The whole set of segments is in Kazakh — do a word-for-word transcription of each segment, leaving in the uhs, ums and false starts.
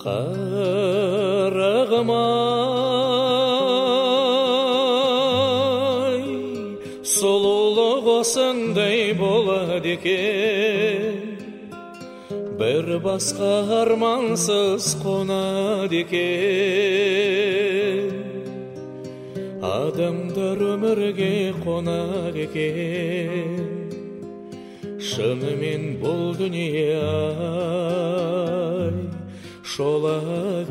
Қарағым-ай, сұлулық осындай болады екен, бір басқа армансыз қонады екен. Адамдар өмірге қонақ екен, шынымен бұл дүние-ай шолақ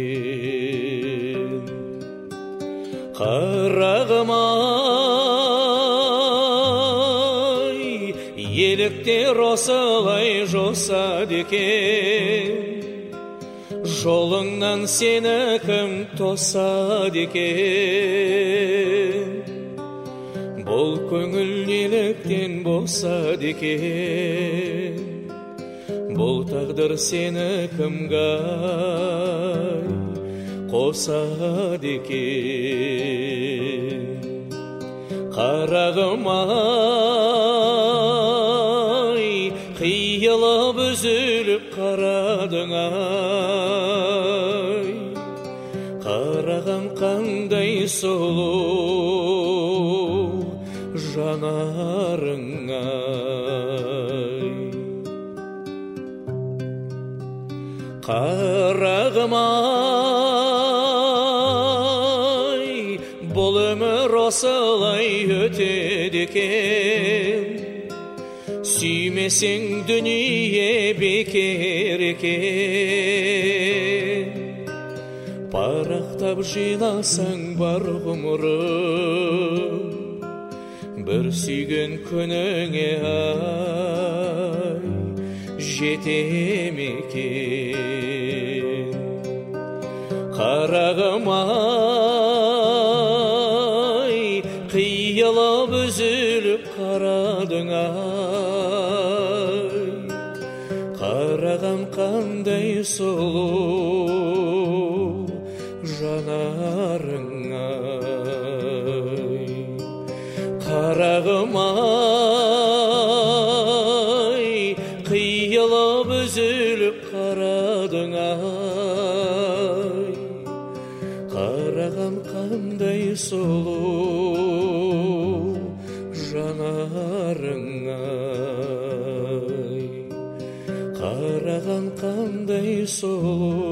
екен. Қарағым-ай, еліктер осылай жосады екен, жолыңнан сені кім тосады екен. Бұл көңіл неліктен босады екен, бұл тағдыр сені кімге қосады екен. Қарағым-ай, қиылып үзіліп қарадың-ай, қарағам қандай сұлу жанарың-ай. Қарағым-ай, бұл өмір осылай өтеді екен, сүймесең дүние бекер екен. Парақтап жинасаң бар ғұмырың, бір сүйген күніңе-ай жете ме екен. Қарағым-ай, қиылып үзіліп қарадың-ай, қарағам қандай сұлу жанарың-ай. Қарағым-ай, қиылып үзіліп қарадың-ай, қарағам қандай сұлу жанарың-ай. Қарағам қандай сұлу